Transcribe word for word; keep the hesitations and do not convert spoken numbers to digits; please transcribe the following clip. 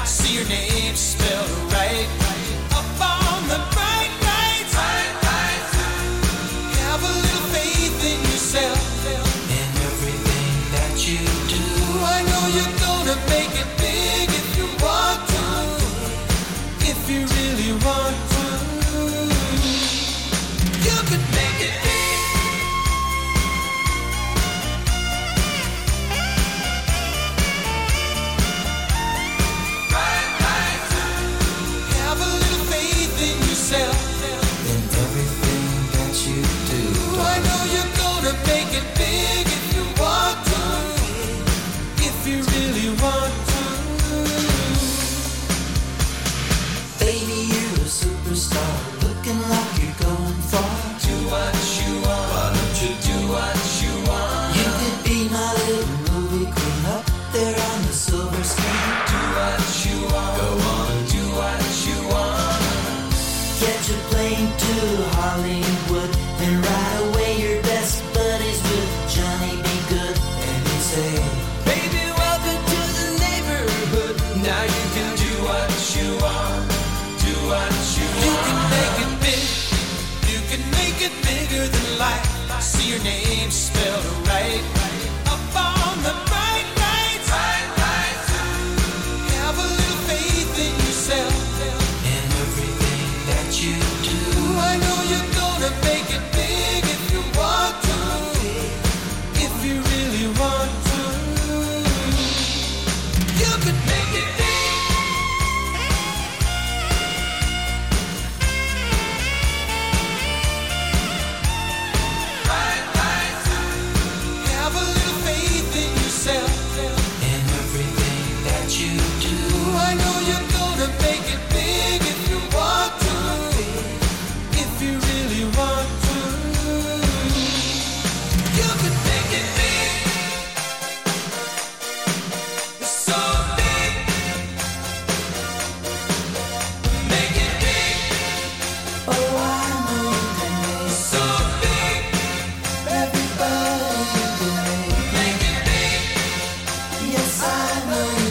See your name spelled right up on the bright lights. Have a little faith in yourself and everything that you do. I know you're gonna make it big if you want to. If you really want to, you could make it big. In everything that you do, I know you're gonna make it big if you want to, if you really want to. Baby, you're a superstar, looking like you're going far. Do what you want, why don't you do what you want? You could be my little movie queen up there on the silver screen. Do what you want, go on and do what you want. Catch a plane to Hollywood, and right away your best buddies with Johnny B. Good. And you say, baby, welcome to the neighborhood. Now you can do what you want, do what you want. You can make it big, you can make it bigger than life. See your name spelled right up on the bright lights. Bright lights. Have a little faith in yourself and everything that you do. I know you're gonna make it big if you want to, if you really want to. You could make it big. Right, right. Have a little faith in yourself and everything that you do. I know you're gonna make it big if you want to, if you really want to. You could make it big. It's so big. Make it big. Oh, I know you can make it so big. Everybody you can make, make it big. Yes, I know.